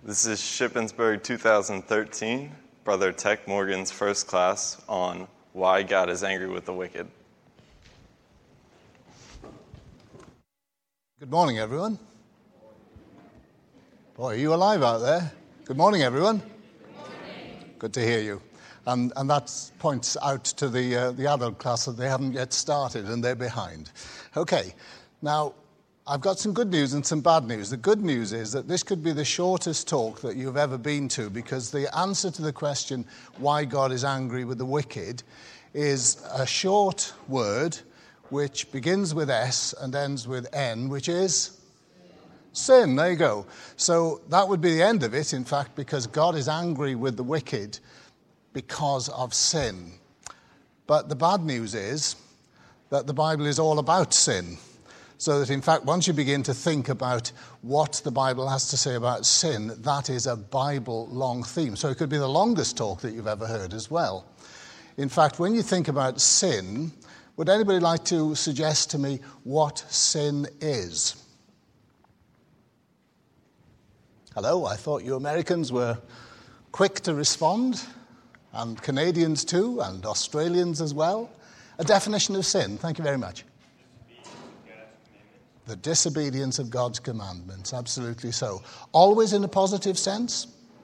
This is Shippensburg 2013, Brother Tech Morgan's first class on Why God is Angry with the Wicked. Good morning, everyone. Boy, are you alive out there? Good morning, everyone. Good morning. Good to hear you. And that points out to the adult class that they haven't yet started and they're behind. Okay, now I've got some good news and some bad news. The good news is that this could be the shortest talk that you've ever been to, because the answer to the question, why God is angry with the wicked, is a short word which begins with S and ends with N, which is sin. There you go. So that would be the end of it, in fact, because God is angry with the wicked because of sin. But the bad news is that the Bible is all about sin. So that, in fact, once you begin to think about what the Bible has to say about sin, that is a Bible-long theme. So it could be the longest talk that you've ever heard as well. In fact, when you think about sin, would anybody like to suggest to me what sin is? Hello, I thought you Americans were quick to respond, and Canadians too, and Australians as well. A definition of sin, thank you very much. The disobedience of God's commandments, absolutely so. Always in a positive sense?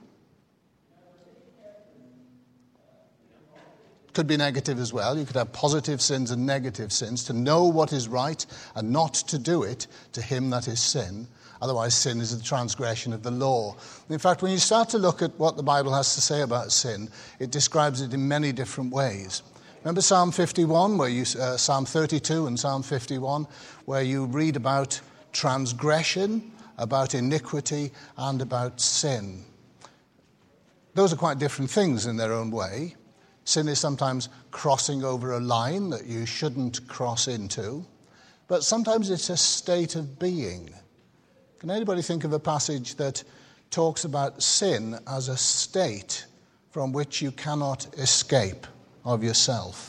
Could be negative as well. You could have positive sins and negative sins. To know what is right and not to do it, to him that is sin. Otherwise, sin is a transgression of the law. In fact, when you start to look at what the Bible has to say about sin, it describes it in many different ways. Remember Psalm 51, Psalm 32 and Psalm 51, where you read about transgression, about iniquity, and about sin. Those are quite different things in their own way. Sin is sometimes crossing over a line that you shouldn't cross into, but sometimes it's a state of being. Can anybody think of a passage that talks about sin as a state from which you cannot escape of yourself?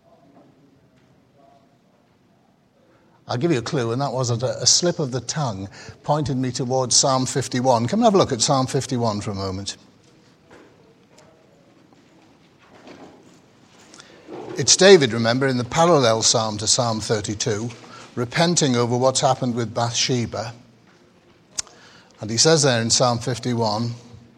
I'll give you a clue, and that was a slip of the tongue pointed me towards Psalm 51. Come and have a look at Psalm 51 for a moment. It's David, remember, in the parallel psalm to Psalm 32, repenting over what's happened with Bathsheba. And he says there in Psalm 51,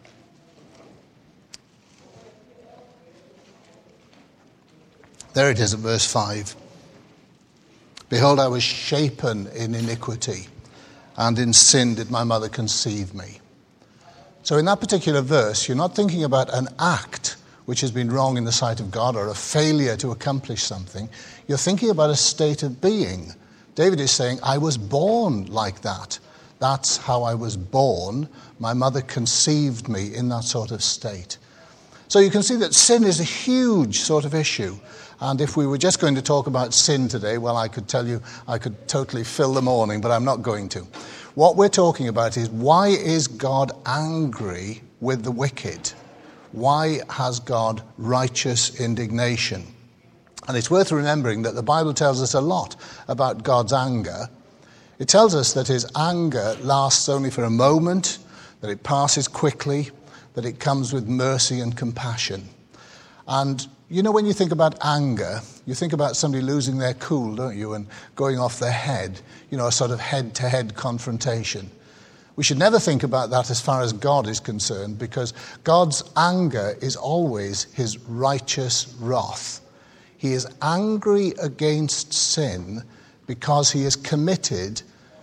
there it is at verse 5. Behold, I was shapen in iniquity, and in sin did my mother conceive me. So in that particular verse, you're not thinking about an act which has been wrong in the sight of God or a failure to accomplish something. You're thinking about a state of being. David is saying, I was born like that. That's how I was born. My mother conceived me in that sort of state. So you can see that sin is a huge sort of issue. And if we were just going to talk about sin today, well, I could tell you I could totally fill the morning, but I'm not going to. What we're talking about is, why is God angry with the wicked? Why has God righteous indignation? And it's worth remembering that the Bible tells us a lot about God's anger. It tells us that his anger lasts only for a moment, that it passes quickly, that it comes with mercy and compassion. And you know, when you think about anger, you think about somebody losing their cool, don't you, and going off their head, you know, a sort of head-to-head confrontation. We should never think about that as far as God is concerned, because God's anger is always his righteous wrath. He is angry against sin because he is committed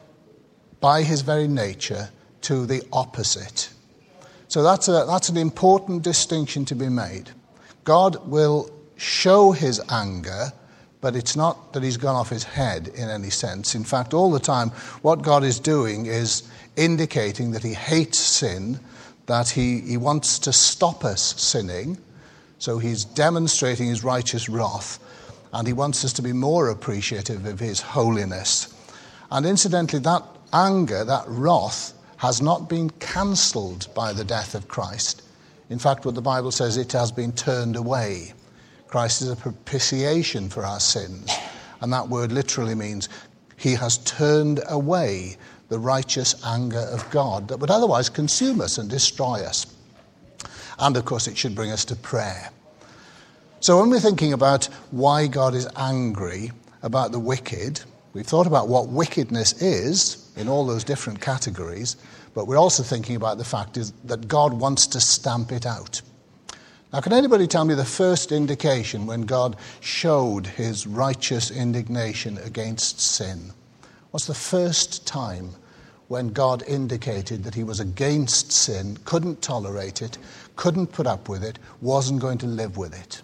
by his very nature to the opposite. So that's an important distinction to be made. God will show his anger, but it's not that he's gone off his head in any sense. In fact, all the time, what God is doing is indicating that he hates sin, that he wants to stop us sinning. So he's demonstrating his righteous wrath, and he wants us to be more appreciative of his holiness. And incidentally, that anger, that wrath, has not been cancelled by the death of Christ. In fact, what the Bible says, it has been turned away. Christ is a propitiation for our sins. And that word literally means he has turned away the righteous anger of God that would otherwise consume us and destroy us. And of course, it should bring us to prayer. So when we're thinking about why God is angry about the wicked, we've thought about what wickedness is in all those different categories, but we're also thinking about the fact is that God wants to stamp it out. Now, can anybody tell me the first indication when God showed his righteous indignation against sin? What's the first time when God indicated that he was against sin, couldn't tolerate it, couldn't put up with it, wasn't going to live with it?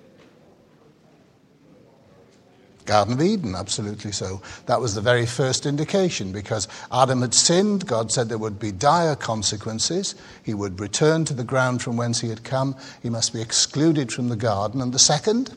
Garden of Eden, absolutely so. That was the very first indication, because Adam had sinned. God said there would be dire consequences. He would return to the ground from whence he had come. He must be excluded from the garden. And the second,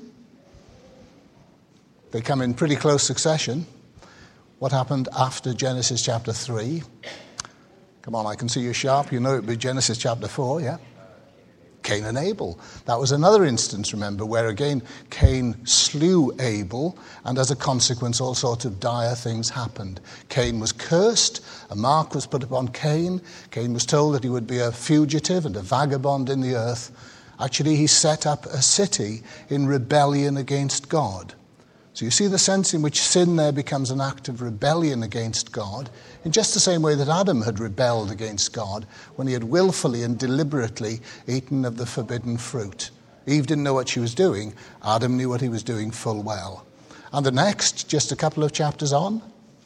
they come in pretty close succession. What happened after Genesis chapter 3? Come on, I can see you sharp. You know it would be Genesis chapter 4, yeah? Cain and Abel. That was another instance, remember, where again Cain slew Abel, and as a consequence all sorts of dire things happened. Cain was cursed, a mark was put upon Cain. Cain was told that he would be a fugitive and a vagabond in the earth. Actually, he set up a city in rebellion against God. So you see the sense in which sin there becomes an act of rebellion against God, in just the same way that Adam had rebelled against God when he had willfully and deliberately eaten of the forbidden fruit. Eve didn't know what she was doing. Adam knew what he was doing full well. And the next, just a couple of chapters on,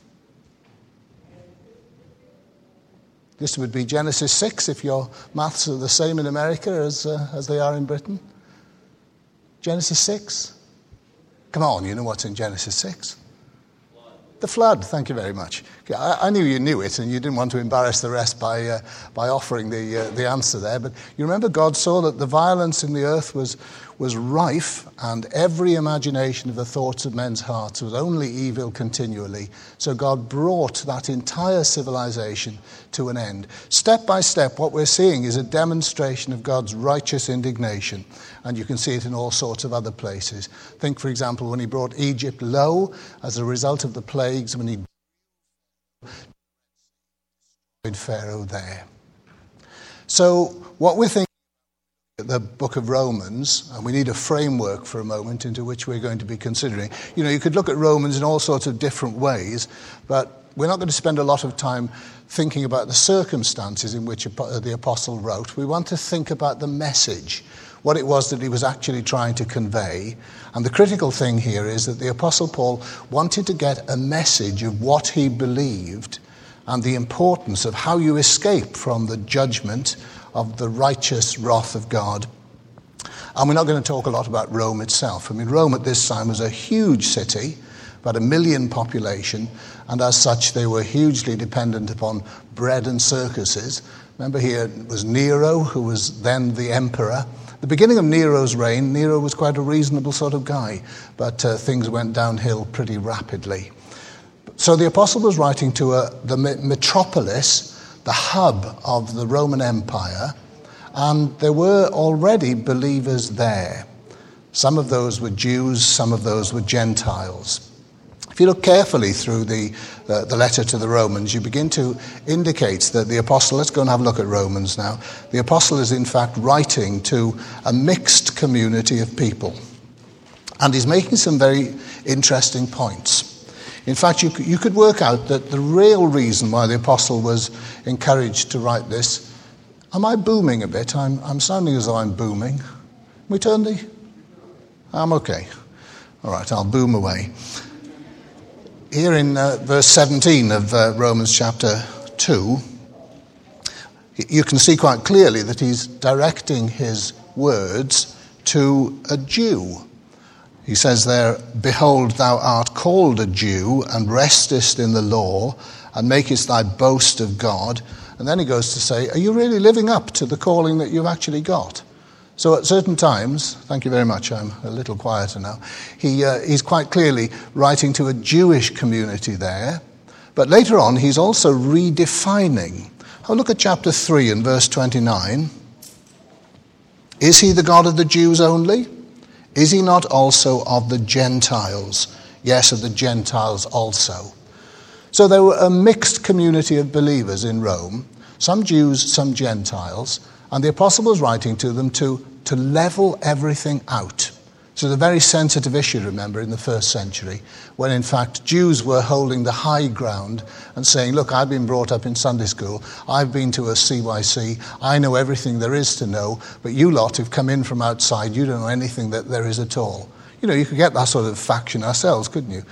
this would be Genesis 6, if your maths are the same in America as they are in Britain. Genesis 6. Come on, you know what's in Genesis 6? The flood, thank you very much. I knew you knew it, and you didn't want to embarrass the rest by offering the answer there. But you remember God saw that the violence in the earth was rife, and every imagination of the thoughts of men's hearts was only evil continually. So God brought that entire civilization to an end. Step by step, what we're seeing is a demonstration of God's righteous indignation. And you can see it in all sorts of other places. Think, for example, when he brought Egypt low as a result of the plagues, when he destroyed Pharaoh there. So what we're thinking about the book of Romans, and we need a framework for a moment into which we're going to be considering. You know, you could look at Romans in all sorts of different ways, but we're not going to spend a lot of time thinking about the circumstances in which the apostle wrote. We want to think about the message, what it was that he was actually trying to convey. And the critical thing here is that the Apostle Paul wanted to get a message of what he believed and the importance of how you escape from the judgment of the righteous wrath of God. And we're not going to talk a lot about Rome itself. I mean, Rome at this time was a huge city, about 1 million population, and as such they were hugely dependent upon bread and circuses. Remember, here was Nero, who was then the emperor. The beginning of Nero's reign, Nero was quite a reasonable sort of guy, but things went downhill pretty rapidly. So the apostle was writing to the metropolis, the hub of the Roman Empire, and there were already believers there. Some of those were Jews, some of those were Gentiles. If you look carefully through the letter to the Romans, you begin to indicate that the apostle, let's go and have a look at Romans now. The apostle is in fact writing to a mixed community of people. And he's making some very interesting points. In fact, you could work out that the real reason why the apostle was encouraged to write this, am I booming a bit? I'm sounding as though I'm booming. Can we turn the... I'm okay. All right, I'll boom away. Here in verse 17 of Romans chapter 2, you can see quite clearly that he's directing his words to a Jew. He says there, "Behold, thou art called a Jew, and restest in the law, and makest thy boast of God." And then he goes to say, are you really living up to the calling that you've actually got? So at certain times, thank you very much, I'm a little quieter now, he's quite clearly writing to a Jewish community there, but later on he's also redefining. Oh, look at chapter 3 and verse 29. Is he the God of the Jews only? Is he not also of the Gentiles? Yes, of the Gentiles also. So there were a mixed community of believers in Rome, some Jews, some Gentiles, and the apostle was writing to them to level everything out. So the very sensitive issue, remember, in the first century, when in fact Jews were holding the high ground and saying, look, I've been brought up in Sunday school, I've been to a CYC, I know everything there is to know, but you lot who've come in from outside, you don't know anything that there is at all. You know, you could get that sort of faction ourselves, couldn't you,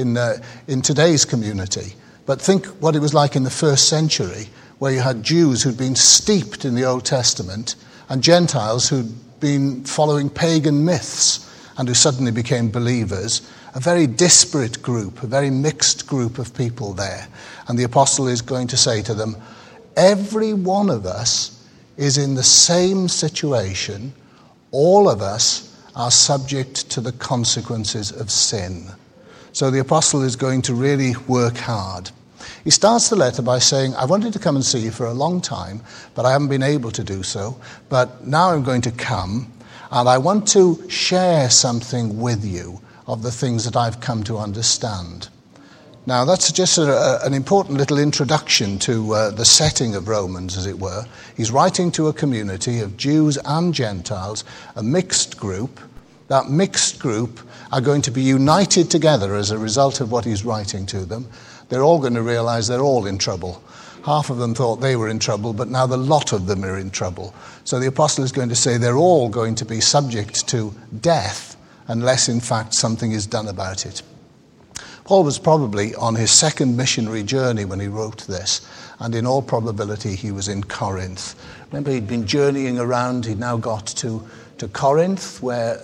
in today's community. But think what it was like in the first century, where you had Jews who'd been steeped in the Old Testament and Gentiles who'd been following pagan myths and who suddenly became believers, a very disparate group, a very mixed group of people there. And the apostle is going to say to them, every one of us is in the same situation. All of us are subject to the consequences of sin. So the apostle is going to really work hard. He starts the letter by saying, I wanted to come and see you for a long time, but I haven't been able to do so. But now I'm going to come, and I want to share something with you of the things that I've come to understand. Now, that's just an important little introduction to the setting of Romans, as it were. He's writing to a community of Jews and Gentiles, a mixed group. That mixed group are going to be united together as a result of what he's writing to them. They're all going to realize they're all in trouble. Half of them thought they were in trouble, but now the lot of them are in trouble. So the apostle is going to say they're all going to be subject to death unless, in fact, something is done about it. Paul was probably on his second missionary journey when he wrote this, and in all probability he was in Corinth. Remember, he'd been journeying around. He'd now got to Corinth, where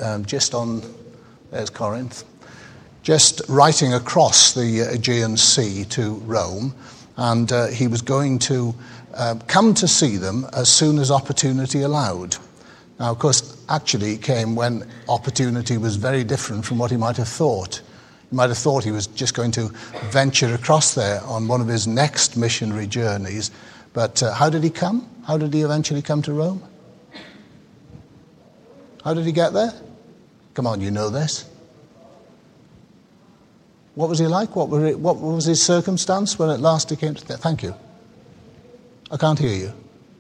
there's Corinth, just riding across the Aegean Sea to Rome, and he was going to come to see them as soon as opportunity allowed. Now, of course, actually it came when opportunity was very different from what he might have thought. He might have thought he was just going to venture across there on one of his next missionary journeys. But how did he come? How did he eventually come to Rome? How did he get there? Come on, you know this. What was he like? What was his circumstance when at last he came to there? Thank you. I can't hear you.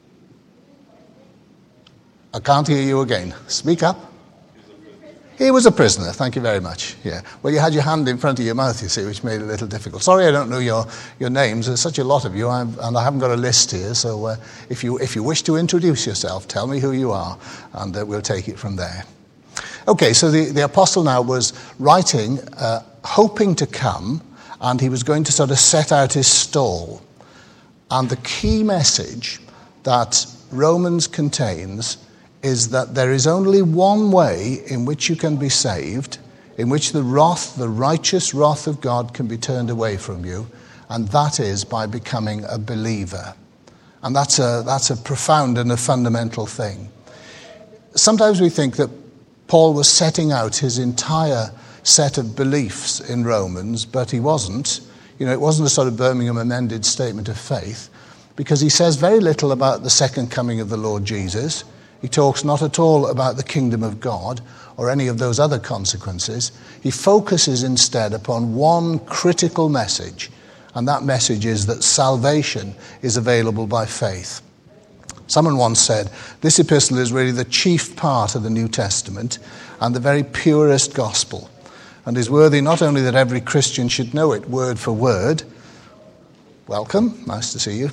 I can't hear you again. Speak up. He was a prisoner. Thank you very much. Yeah. Well, you had your hand in front of your mouth, you see, which made it a little difficult. Sorry, I don't know your names. There's such a lot of you, and I haven't got a list here. So if you wish to introduce yourself, tell me who you are, and we'll take it from there. Okay, so the apostle now was writing, hoping to come, and he was going to sort of set out his stall. And the key message that Romans contains is that there is only one way in which you can be saved, in which the righteous wrath of God can be turned away from you, and that is by becoming a believer. And that's a profound and a fundamental thing. Sometimes we think that Paul was setting out his entire set of beliefs in Romans, but he wasn't. You know, it wasn't a sort of Birmingham amended statement of faith, because he says very little about the second coming of the Lord Jesus. He talks not at all about the kingdom of God or any of those other consequences. He focuses instead upon one critical message, and that message is that salvation is available by faith. Someone once said, this epistle is really the chief part of the New Testament and the very purest gospel, and is worthy not only that every Christian should know it word for word. Welcome, nice to see you.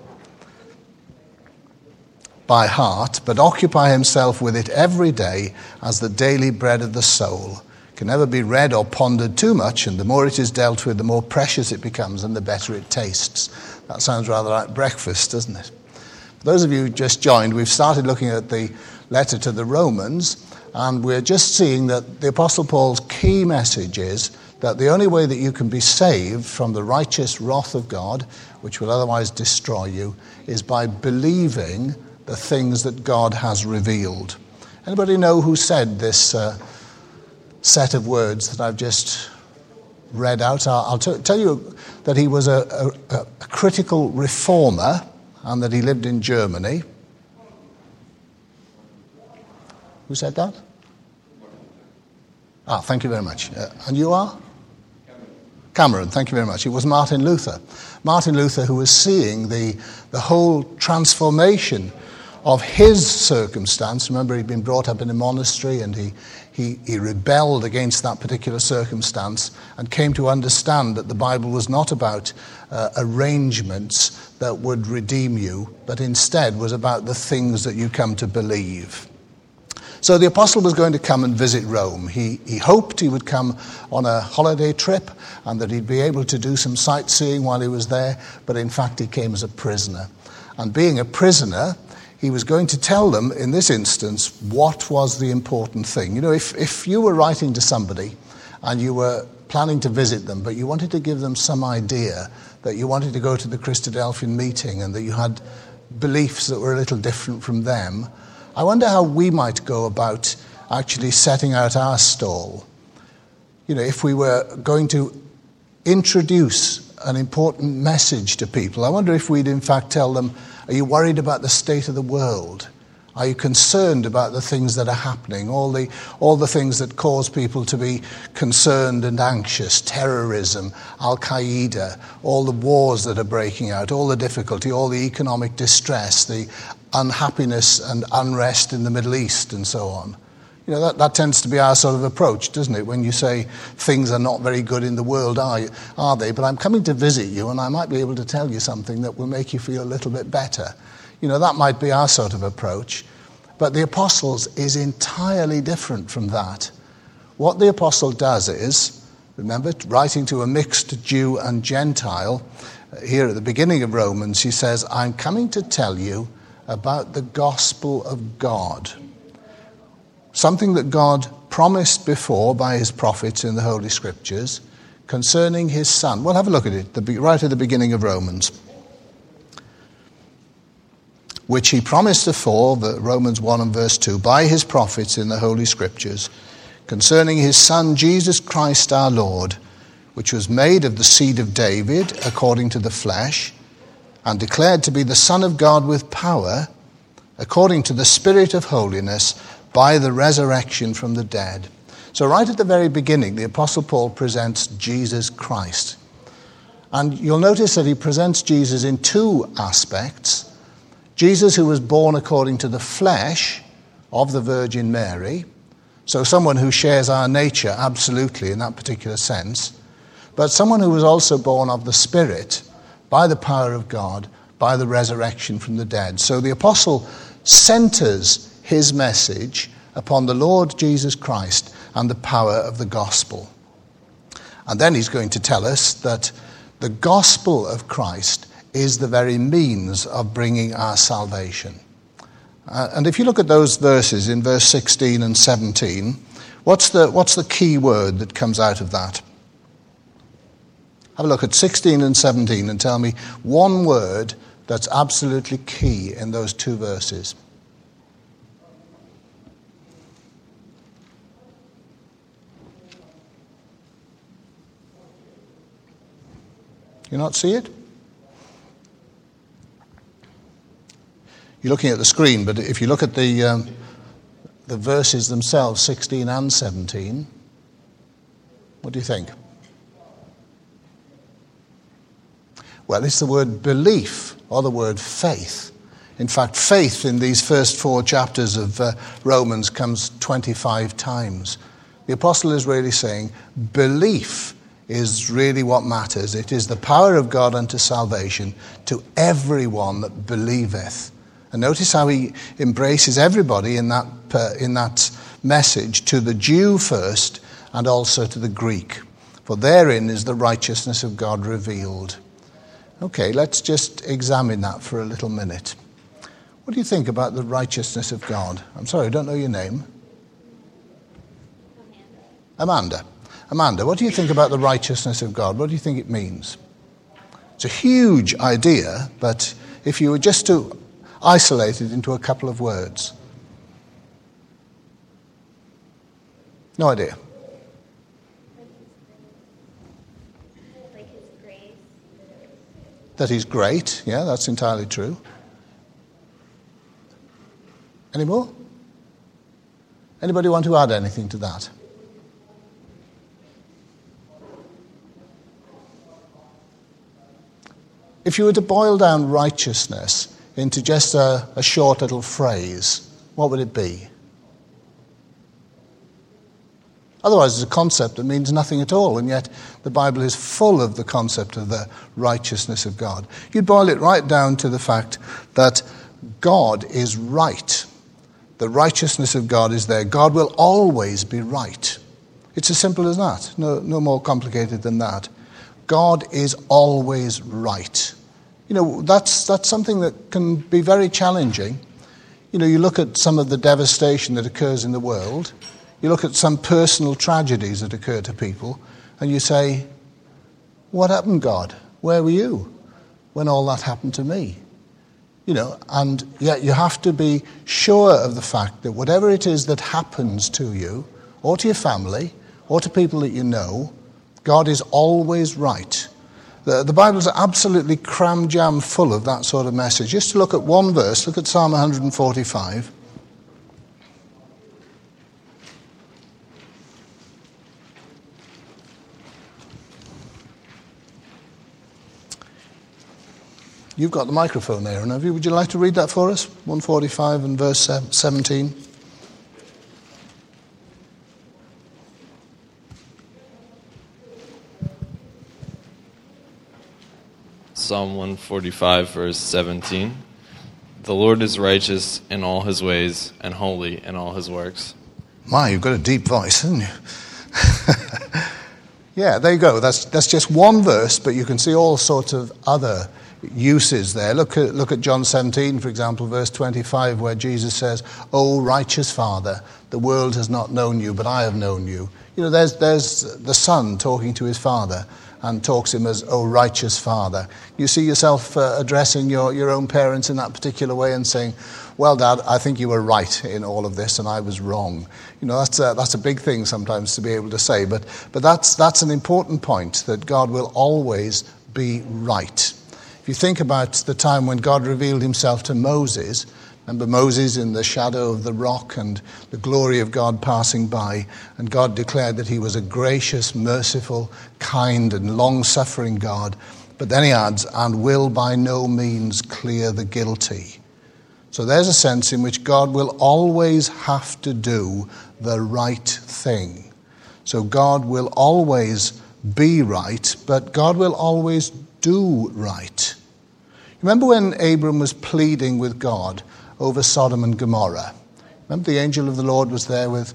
By heart, but occupy himself with it every day as the daily bread of the soul. It can never be read or pondered too much, and the more it is dealt with, the more precious it becomes and the better it tastes. That sounds rather like breakfast, doesn't it? For those of you who just joined, we've started looking at the letter to the Romans, and we're just seeing that the Apostle Paul's key message is that the only way that you can be saved from the righteous wrath of God, which will otherwise destroy you, is by believing the things that God has revealed. Anybody know who said this set of words that I've just read out? I'll tell you that he was a critical reformer and that he lived in Germany. Who said that? Thank you very much. And you are? Cameron, thank you very much. It was Martin Luther. Martin Luther, who was seeing the whole transformation of his circumstance. Remember, he'd been brought up in a monastery and he rebelled against that particular circumstance and came to understand that the Bible was not about arrangements that would redeem you, but instead was about the things that you come to believe. So the apostle was going to come and visit Rome. He hoped he would come on a holiday trip and that he'd be able to do some sightseeing while he was there, but in fact he came as a prisoner. And being a prisoner, he was going to tell them, in this instance, what was the important thing. You know, if you were writing to somebody and you were planning to visit them, but you wanted to give them some idea that you wanted to go to the Christadelphian meeting and that you had beliefs that were a little different from them, I wonder how we might go about actually setting out our stall. You know, if we were going to introduce an important message to people, I wonder if we'd in fact tell them, are you worried about the state of the world? Are you concerned about the things that are happening, all the things that cause people to be concerned and anxious, terrorism, Al-Qaeda, all the wars that are breaking out, all the difficulty, all the economic distress, the unhappiness and unrest in the Middle East and so on. You know, that tends to be our sort of approach, doesn't it? When you say things are not very good in the world, are they? But I'm coming to visit you and I might be able to tell you something that will make you feel a little bit better. You know, that might be our sort of approach. But the apostles is entirely different from that. What the apostle does is, remember, writing to a mixed Jew and Gentile, here at the beginning of Romans, he says, I'm coming to tell you about the gospel of God. Something that God promised before by his prophets in the Holy Scriptures concerning his Son. Well, have a look at it, right at the beginning of Romans. Which he promised afore, Romans 1 and verse 2, by his prophets in the Holy Scriptures, concerning his Son, Jesus Christ our Lord, which was made of the seed of David, according to the flesh, and declared to be the Son of God with power, according to the Spirit of holiness, by the resurrection from the dead. So right at the very beginning, the Apostle Paul presents Jesus Christ. And you'll notice that he presents Jesus in two aspects. Jesus, who was born according to the flesh of the Virgin Mary, so someone who shares our nature absolutely in that particular sense, but someone who was also born of the Spirit by the power of God, by the resurrection from the dead. So the apostle centers his message upon the Lord Jesus Christ and the power of the gospel. And then he's going to tell us that the gospel of Christ is the very means of bringing our salvation. And if you look at those verses in verse 16 and 17, what's the key word that comes out of that? Have a look at 16 and 17 and tell me one word that's absolutely key in those two verses. You not see it? You're looking at the screen, but if you look at the verses themselves, 16 and 17, what do you think? Well, it's the word belief or the word faith. In fact, faith in these first 4 chapters of Romans comes 25 times. The apostle is really saying belief is really what matters. It is the power of God unto salvation to everyone that believeth. And notice how he embraces everybody in that message, to the Jew first and also to the Greek. For therein is the righteousness of God revealed. Okay, let's just examine that for a little minute. What do you think about the righteousness of God? I'm sorry, I don't know your name. Amanda. Amanda, what do you think about the righteousness of God? What do you think it means? It's a huge idea, but if you were just to isolate it into a couple of words. No idea. Like his grace. That he's great. Yeah, that's entirely true. Any more? Anybody want to add anything to that? If you were to boil down righteousness into just a short little phrase, what would it be? Otherwise, it's a concept that means nothing at all, and yet the Bible is full of the concept of the righteousness of God. You'd boil it right down to the fact that God is right. The righteousness of God is there. God will always be right. It's as simple as that. No more complicated than that. God is always right. That's something that can be very challenging. You look at some of the devastation that occurs in the world. You look at some personal tragedies that occur to people, and you say, what happened, God? Where were you when all that happened to me? And yet you have to be sure of the fact that whatever it is that happens to you, or to your family, or to people that you know, God is always right. The Bible's absolutely cram-jam full of that sort of message. Just to look at one verse, look at Psalm 145. You've got the microphone there, have you? Would you like to read that for us? 145 and verse 17. Psalm 145, verse 17. The Lord is righteous in all his ways and holy in all his works. My, you've got a deep voice, haven't you? Yeah, there you go. That's just one verse, but you can see all sorts of other uses there. Look at John 17, for example, verse 25, where Jesus says, "O righteous Father, the world has not known you, but I have known you." There's the Son talking to his Father and talks him as, "O righteous Father." You see yourself addressing your own parents in that particular way and saying, "Well, Dad, I think you were right in all of this and I was wrong." That's a big thing sometimes to be able to say, but that's an important point, that God will always be right. If you think about the time when God revealed himself to Moses, remember Moses in the shadow of the rock and the glory of God passing by, and God declared that he was a gracious, merciful, kind and long-suffering God. But then he adds, "and will by no means clear the guilty." So there's a sense in which God will always have to do the right thing. So God will always be right, but God will always do right. Remember when Abram was pleading with God over Sodom and Gomorrah? Remember the angel of the Lord was there with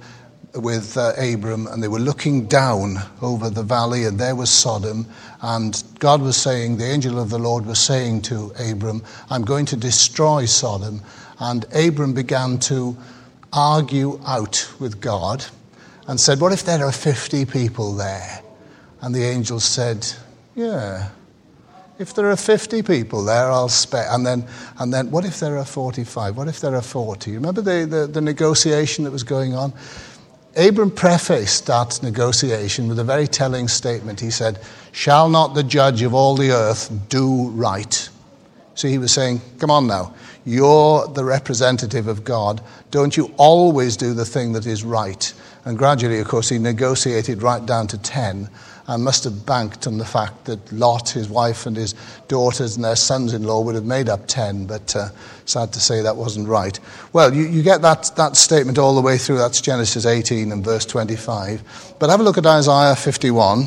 Abram, and they were looking down over the valley, and there was Sodom, and God was saying, the angel of the Lord was saying to Abram, "I'm going to destroy Sodom." And Abram began to argue out with God and said, "What if there are 50 people there?" And the angel said, "Yeah, if there are 50 people there, I'll spare." And then, what if there are 45? What if there are 40? Remember the negotiation that was going on? Abram prefaced that negotiation with a very telling statement. He said, "Shall not the judge of all the earth do right?" So he was saying, come on now, you're the representative of God. Don't you always do the thing that is right? And gradually, of course, he negotiated right down to 10 and must have banked on the fact that Lot, his wife, and his daughters and their sons-in-law would have made up 10, but sad to say that wasn't right. Well, you get that statement all the way through. That's Genesis 18 and verse 25. But have a look at Isaiah 51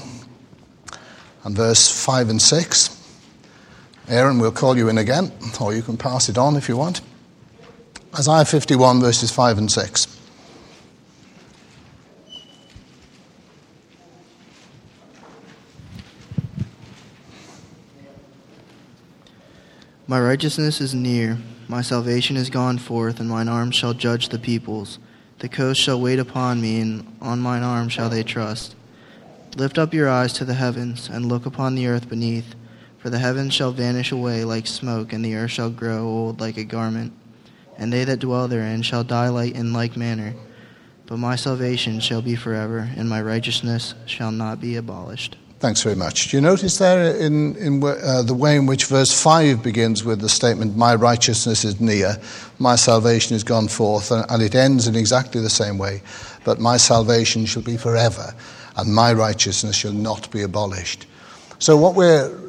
and verse 5 and 6. Aaron, we'll call you in again, or you can pass it on if you want. Isaiah 51 verses 5 and 6. My righteousness is near, my salvation is gone forth, and mine arm shall judge the peoples. The coast shall wait upon me, and on mine arm shall they trust. Lift up your eyes to the heavens, and look upon the earth beneath. For the heavens shall vanish away like smoke, and the earth shall grow old like a garment. And they that dwell therein shall die in like manner. But my salvation shall be forever, and my righteousness shall not be abolished. Thanks very much. Do you notice there in the way in which verse 5 begins with the statement, "My righteousness is near, my salvation is gone forth," and it ends in exactly the same way. "But my salvation shall be forever, and my righteousness shall not be abolished." So what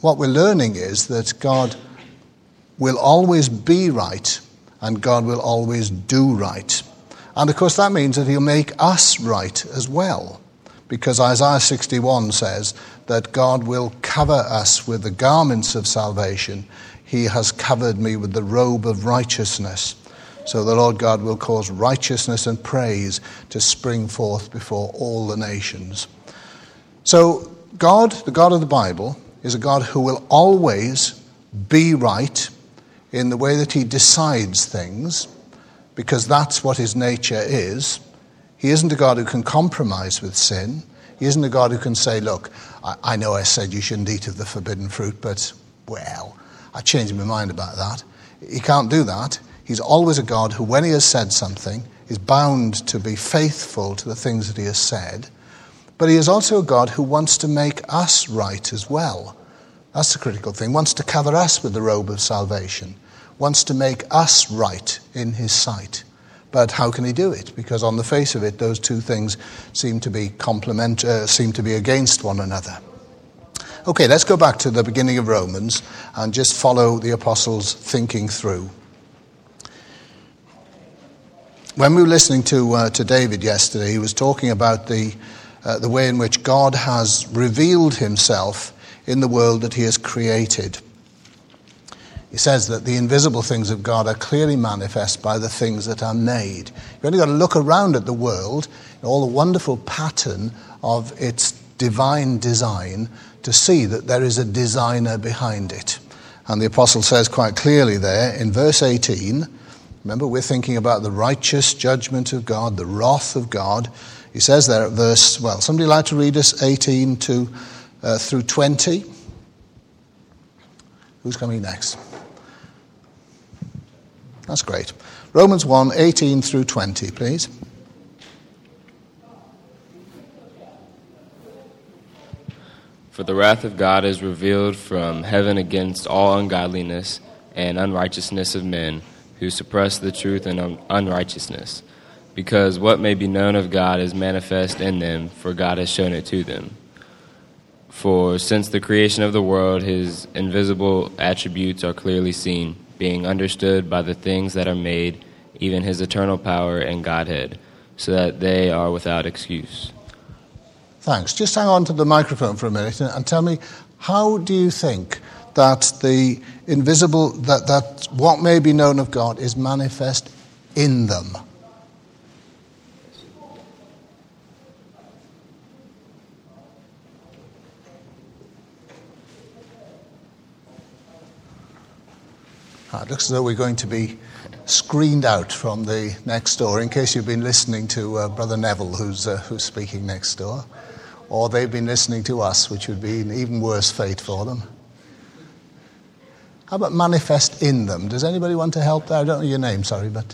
what we're learning is that God will always be right and God will always do right. And of course that means that he'll make us right as well, because Isaiah 61 says that God will cover us with the garments of salvation. He has covered me with the robe of righteousness. So the Lord God will cause righteousness and praise to spring forth before all the nations. So God, the God of the Bible, is a God who will always be right in the way that he decides things, because that's what his nature is. He isn't a God who can compromise with sin. He isn't a God who can say, look, I know I said you shouldn't eat of the forbidden fruit, but, well, I changed my mind about that. He can't do that. He's always a God who, when he has said something, is bound to be faithful to the things that he has said. But he is also a God who wants to make us right as well. That's the critical thing. Wants to cover us with the robe of salvation. Wants to make us right in his sight. But how can he do it? Because on the face of it, those two things seem to be against one another. Okay, let's go back to the beginning of Romans and just follow the apostles' thinking through. When we were listening to David yesterday, he was talking about the way in which God has revealed himself in the world that he has created. He says that the invisible things of God are clearly manifest by the things that are made. You've only got to look around at the world, all the wonderful pattern of its divine design, to see that there is a designer behind it. And the apostle says quite clearly there in verse 18, remember we're thinking about the righteous judgment of God, the wrath of God. He says there at verse, well, somebody like to read us 18 through 20? Who's coming next? That's great. Romans 1, 18 through 20, please. For the wrath of God is revealed from heaven against all ungodliness and unrighteousness of men who suppress the truth in unrighteousness, because what may be known of God is manifest in them, for God has shown it to them. For since the creation of the world, his invisible attributes are clearly seen, being understood by the things that are made, even his eternal power and Godhead, so that they are without excuse. Thanks. Just hang on to the microphone for a minute and tell me, how do you think that the invisible, that what may be known of God is manifest in them? It looks as though we're going to be screened out from the next door, in case you've been listening to Brother Neville, who's speaking next door, or they've been listening to us, which would be an even worse fate for them. How about manifest in them? Does anybody want to help there? I don't know your name, sorry, but...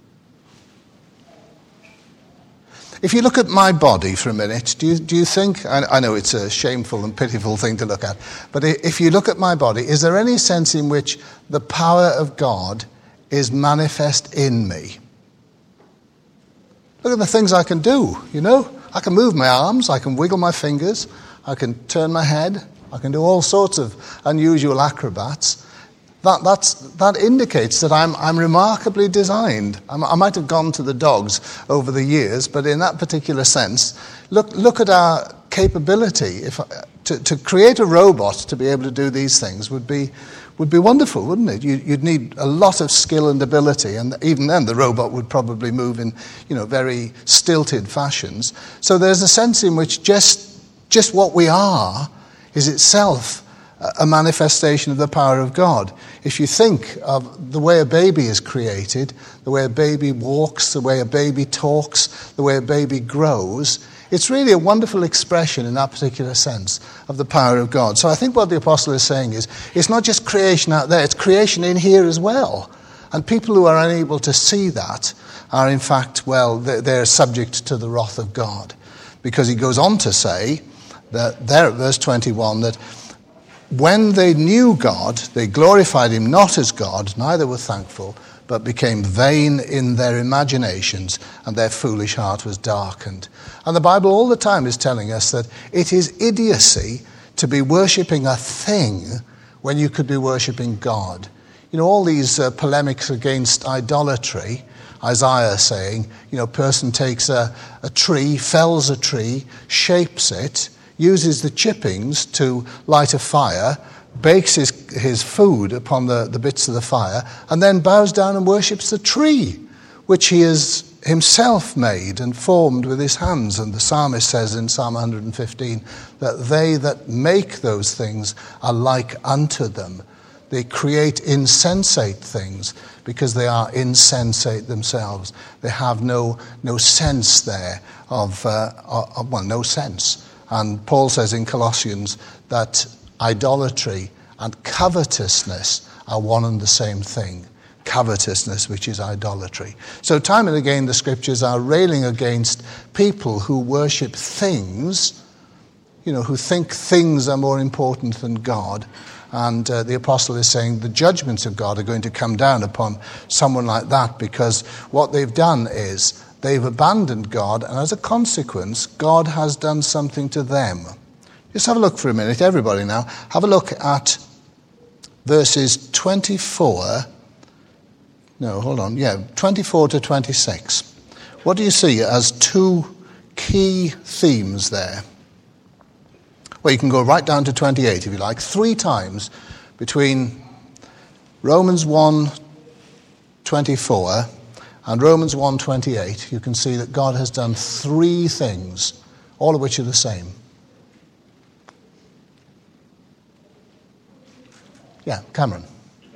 If you look at my body for a minute, do you think, I know it's a shameful and pitiful thing to look at, but if you look at my body, is there any sense in which the power of God is manifest in me? Look at the things I can do, you know? I can move my arms, I can wiggle my fingers, I can turn my head, I can do all sorts of unusual acrobats. That indicates that I'm remarkably designed. I might have gone to the dogs over the years, but in that particular sense, look at our capability. To create a robot to be able to do these things would be wonderful, wouldn't it? You'd need a lot of skill and ability, and even then the robot would probably move in, very stilted fashions. So there's a sense in which just what we are is itself a manifestation of the power of God. If you think of the way a baby is created, the way a baby walks, the way a baby talks, the way a baby grows, it's really a wonderful expression in that particular sense of the power of God. So I think what the apostle is saying is, it's not just creation out there, it's creation in here as well. And people who are unable to see that are in fact, they're subject to the wrath of God. Because he goes on to say, that there at verse 21, that when they knew God, they glorified him not as God, neither were thankful, but became vain in their imaginations, and their foolish heart was darkened. And the Bible all the time is telling us that it is idiocy to be worshipping a thing when you could be worshipping God. You know, all these polemics against idolatry, Isaiah saying, you know, a person takes a tree, fells a tree, shapes it, uses the chippings to light a fire, bakes his food upon the bits of the fire, and then bows down and worships the tree, which he has himself made and formed with his hands. And the psalmist says in Psalm 115 that they that make those things are like unto them. They create insensate things because they are insensate themselves. They have no sense there of no sense. And Paul says in Colossians that idolatry and covetousness are one and the same thing. Covetousness, which is idolatry. So time and again the scriptures are railing against people who worship things, you know, who think things are more important than God. And the apostle is saying the judgments of God are going to come down upon someone like that, because what they've done is they've abandoned God, and as a consequence, God has done something to them. Just have a look for a minute, everybody now. Have a look at verses 24 to 26. What do you see as two key themes there? Well, you can go right down to 28 if you like. 3 times between Romans 1:24 and Romans 1:28, you can see that God has done 3 things, all of which are the same. Yeah, Cameron.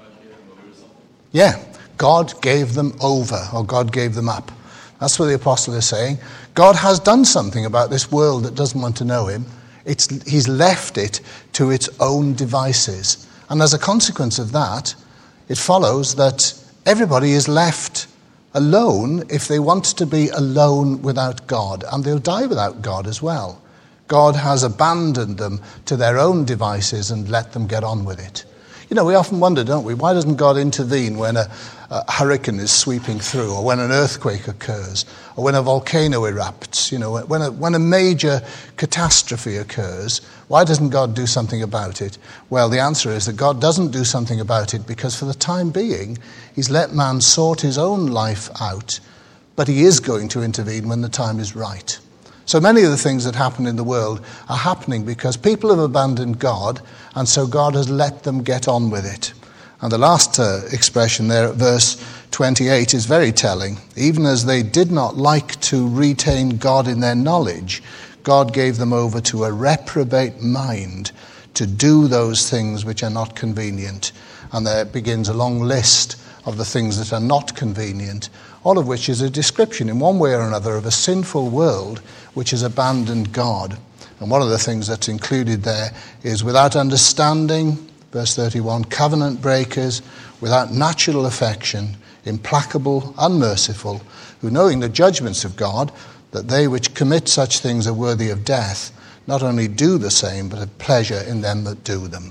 Yeah, God gave them over, or God gave them up. That's what the apostle is saying. God has done something about this world that doesn't want to know him. He's left it to its own devices. And as a consequence of that, it follows that everybody is left alone if they want to be alone without God. And they'll die without God as well. God has abandoned them to their own devices and let them get on with it. You know, we often wonder, don't we, why doesn't God intervene when a hurricane is sweeping through, or when an earthquake occurs, or when a volcano erupts? You know, when a major catastrophe occurs, why doesn't God do something about it? Well, the answer is that God doesn't do something about it because for the time being, he's let man sort his own life out, but he is going to intervene when the time is right. So many of the things that happen in the world are happening because people have abandoned God, and so God has let them get on with it. And the last expression there at verse 28 is very telling. Even as they did not like to retain God in their knowledge, God gave them over to a reprobate mind to do those things which are not convenient. And there begins a long list of the things that are not convenient, all of which is a description in one way or another of a sinful world which has abandoned God. And one of the things that's included there is without understanding, verse 31, covenant breakers, without natural affection, implacable, unmerciful, who knowing the judgments of God, that they which commit such things are worthy of death, not only do the same, but have pleasure in them that do them.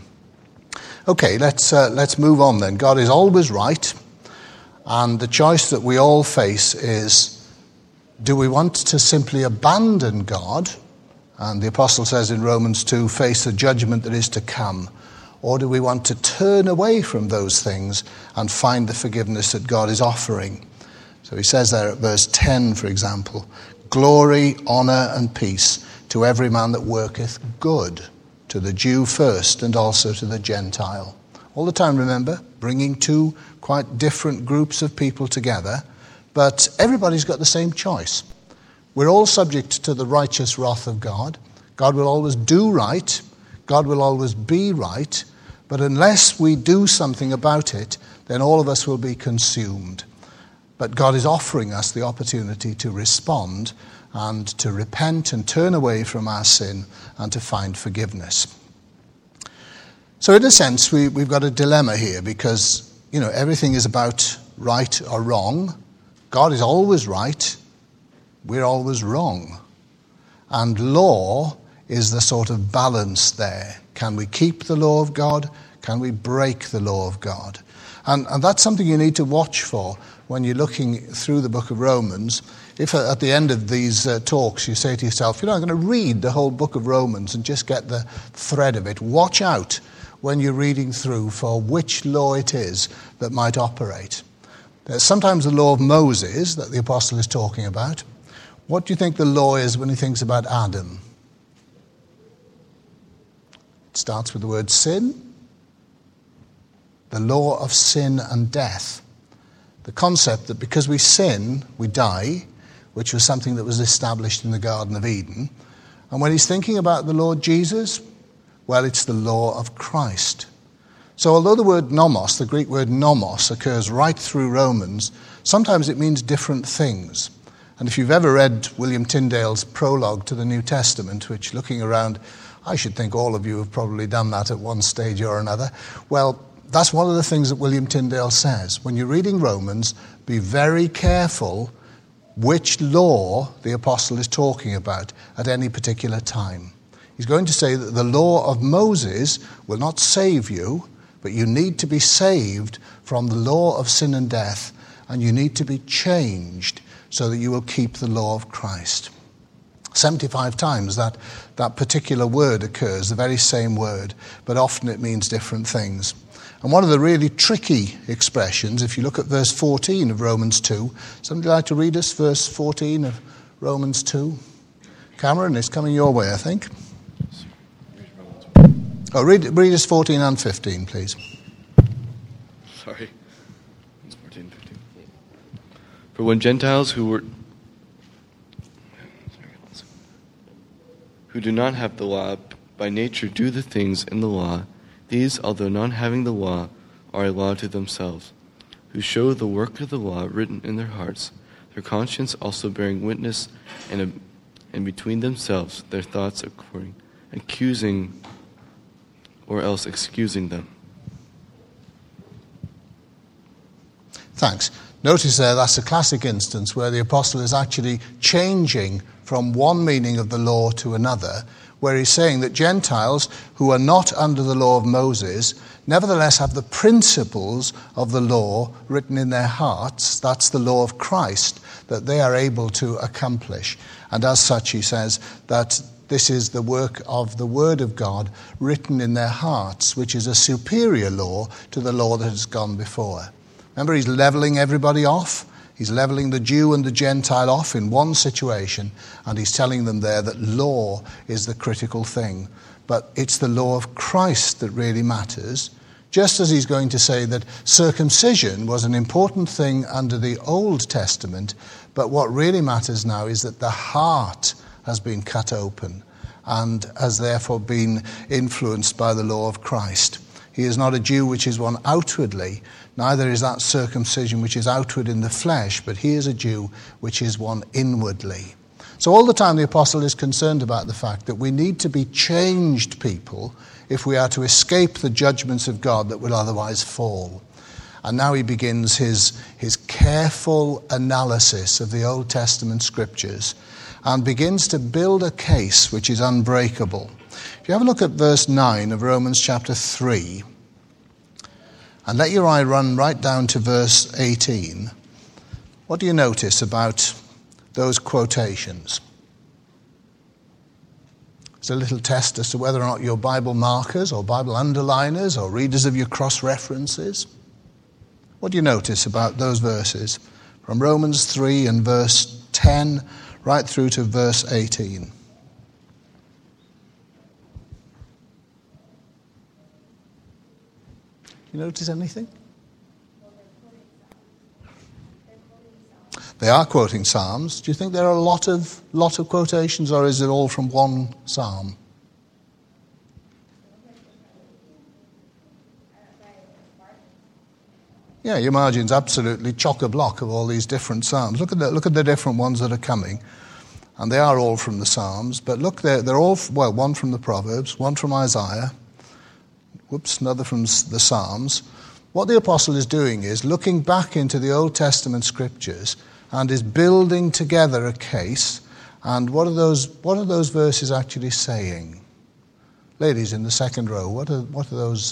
Okay, let's move on then. God is always right, and the choice that we all face is, do we want to simply abandon God? And the apostle says in Romans 2, face the judgment that is to come. Or do we want to turn away from those things and find the forgiveness that God is offering? So he says there at verse 10, for example, glory, honour and peace to every man that worketh good, to the Jew first and also to the Gentile. All the time, remember, bringing 2 quite different groups of people together, but everybody's got the same choice. We're all subject to the righteous wrath of God. God will always do right. God will always be right. But unless we do something about it, then all of us will be consumed. But God is offering us the opportunity to respond and to repent and turn away from our sin and to find forgiveness. So in a sense, we've got a dilemma here because, you know, everything is about right or wrong. God is always right. We're always wrong. And law is the sort of balance there. Can we keep the law of God? Can we break the law of God? And that's something you need to watch for when you're looking through the book of Romans. if at the end of these talks you say to yourself, I'm going to read the whole book of Romans and just get the thread of it, watch out when you're reading through for which law it is that might operate. There's sometimes the law of Moses that the apostle is talking about. What do you think the law is when he thinks about Adam? It starts with the word sin. The law of sin and death. The concept that because we sin, we die, which was something that was established in the Garden of Eden. And when he's thinking about the Lord Jesus, well, it's the law of Christ. So although the word nomos, the Greek word nomos, occurs right through Romans, sometimes it means different things. And if you've ever read William Tyndale's prologue to the New Testament, which looking around, I should think all of you have probably done that at one stage or another, well, that's one of the things that William Tyndale says. When you're reading Romans, be very careful which law the apostle is talking about at any particular time. He's going to say that the law of Moses will not save you, but you need to be saved from the law of sin and death, and you need to be changed so that you will keep the law of Christ. 75 times that particular word occurs, the very same word, but often it means different things. And one of the really tricky expressions, if you look at verse 14 of Romans 2, somebody like to read us verse 14 of Romans 2? Cameron, it's coming your way, I think. Oh, read us 14 and 15, please. Sorry. It's 14, 15. For when Gentiles who do not have the law by nature do the things in the law, these, although not having the law, are a law to themselves, who show the work of the law written in their hearts, their conscience also bearing witness, and between themselves their thoughts accusing or else excusing them. Thanks. Notice there, that's a classic instance where the apostle is actually changing from one meaning of the law to another, where he's saying that Gentiles who are not under the law of Moses nevertheless have the principles of the law written in their hearts. That's the law of Christ that they are able to accomplish. And as such, he says that this is the work of the Word of God written in their hearts, which is a superior law to the law that has gone before. Remember, he's leveling everybody off. He's leveling the Jew and the Gentile off in one situation, and he's telling them there that law is the critical thing. But it's the law of Christ that really matters, just as he's going to say that circumcision was an important thing under the Old Testament, but what really matters now is that the heart has been cut open and has therefore been influenced by the law of Christ. He is not a Jew which is one outwardly, neither is that circumcision which is outward in the flesh, but he is a Jew which is one inwardly. So all the time the apostle is concerned about the fact that we need to be changed people if we are to escape the judgments of God that will otherwise fall. And now he begins his careful analysis of the Old Testament scriptures and begins to build a case which is unbreakable. If you have a look at verse 9 of Romans chapter 3, and let your eye run right down to verse 18, what do you notice about those quotations? It's a little test as to whether or not you're Bible markers or Bible underliners or readers of your cross-references. What do you notice about those verses from Romans 3 and verse 10 right through to verse 18? You notice anything? They are quoting Psalms. Do you think there are a lot of quotations, or is it all from one Psalm? Yeah, your margin's absolutely chock-a-block of all these different Psalms. Look at the different ones that are coming, and they are all from the Psalms. But look, they're all, well, one from the Proverbs, one from Isaiah, another from the Psalms. What the apostle is doing is looking back into the Old Testament scriptures and is building together a case. And what are those verses actually saying? Ladies in the second row, what are those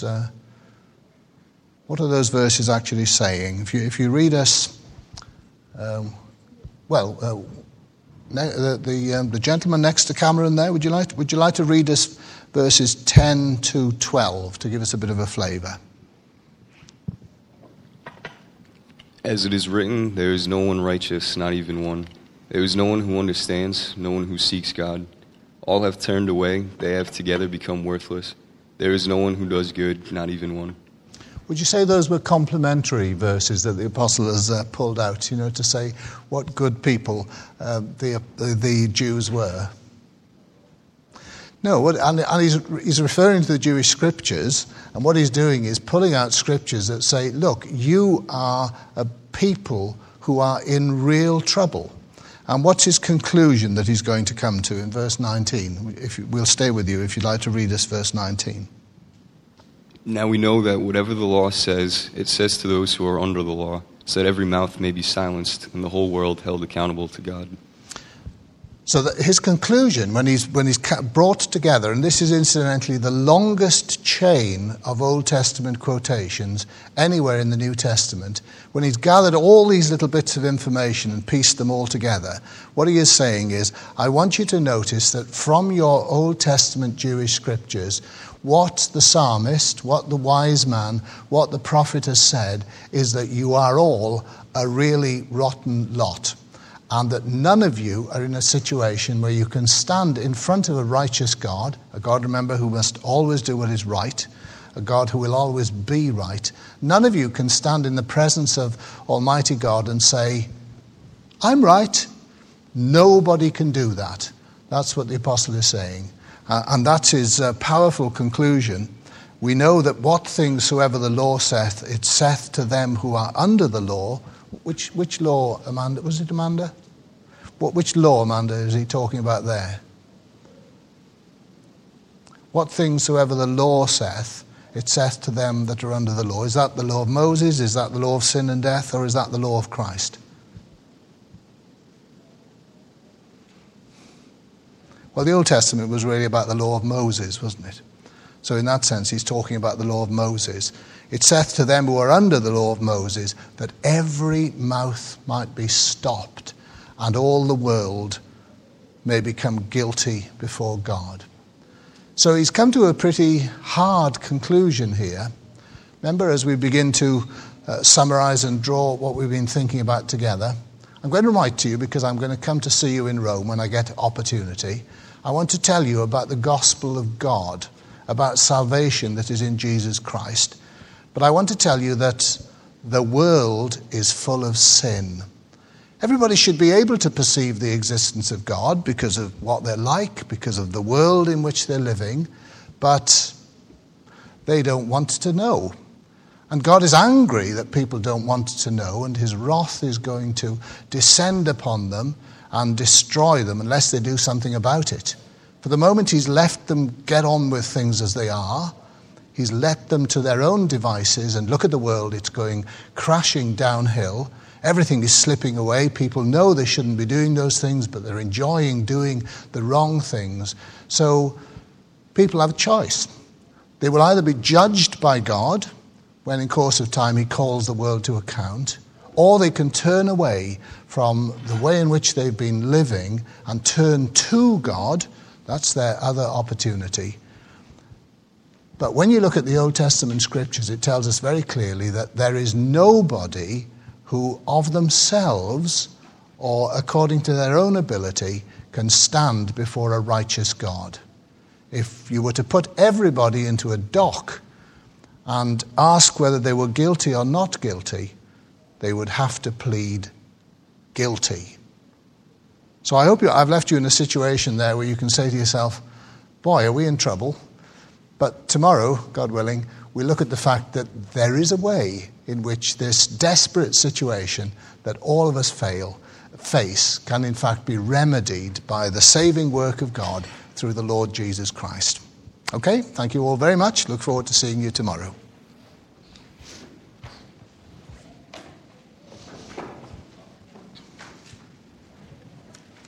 verses actually saying? If you read us the gentleman next to Cameron there, would you like to read us verses 10 to 12 to give us a bit of a flavour? As it is written, there is no one righteous, not even one. There is no one who understands, no one who seeks God. All have turned away, they have together become worthless. There is no one who does good, not even one. Would you say those were complementary verses that the apostle has pulled out, to say what good people the Jews were? No, and he's referring to the Jewish scriptures, and what he's doing is pulling out scriptures that say, look, you are a people who are in real trouble. And what's his conclusion that he's going to come to in verse 19? We'll stay with you if you'd like to read us verse 19. Now we know that whatever the law says, it says to those who are under the law, so that every mouth may be silenced and the whole world held accountable to God. So that his conclusion, when he's brought together, and this is incidentally the longest chain of Old Testament quotations anywhere in the New Testament, when he's gathered all these little bits of information and pieced them all together, what he is saying is, I want you to notice that from your Old Testament Jewish scriptures, what the psalmist, what the wise man, what the prophet has said is that you are all a really rotten lot. And that none of you are in a situation where you can stand in front of a righteous God, a God, remember, who must always do what is right, a God who will always be right. None of you can stand in the presence of Almighty God and say, I'm right. Nobody can do that. That's what the apostle is saying. And that's his powerful conclusion. We know that what things soever the law saith, it saith to them who are under the law. Which law, Amanda? Was it Amanda? Which law, Amanda, is he talking about there? What things soever the law saith, it saith to them that are under the law. Is that the law of Moses? Is that the law of sin and death? Or is that the law of Christ? Well, the Old Testament was really about the law of Moses, wasn't it? So in that sense, he's talking about the law of Moses. It saith to them who are under the law of Moses that every mouth might be stopped and all the world may become guilty before God. So he's come to a pretty hard conclusion here. Remember, as we begin to summarize and draw what we've been thinking about together, I'm going to write to you because I'm going to come to see you in Rome when I get opportunity. I want to tell you about the gospel of God, about salvation that is in Jesus Christ. But I want to tell you that the world is full of sin. Everybody should be able to perceive the existence of God because of what they're like, because of the world in which they're living, but they don't want to know. And God is angry that people don't want to know, and his wrath is going to descend upon them and destroy them unless they do something about it. For the moment he's left them get on with things as they are, he's let them to their own devices, and look at the world, it's going crashing downhill. Everything is slipping away. People know they shouldn't be doing those things, but they're enjoying doing the wrong things. So people have a choice. They will either be judged by God, when in course of time he calls the world to account, or they can turn away from the way in which they've been living and turn to God. That's their other opportunity. But when you look at the Old Testament scriptures, it tells us very clearly that there is nobody who of themselves or according to their own ability can stand before a righteous God. If you were to put everybody into a dock and ask whether they were guilty or not guilty, they would have to plead guilty. So I hope I've left you in a situation there where you can say to yourself, boy, are we in trouble? But tomorrow, God willing, we look at the fact that there is a way in which this desperate situation that all of us face can in fact be remedied by the saving work of God through the Lord Jesus Christ. Okay, thank you all very much. Look forward to seeing you tomorrow.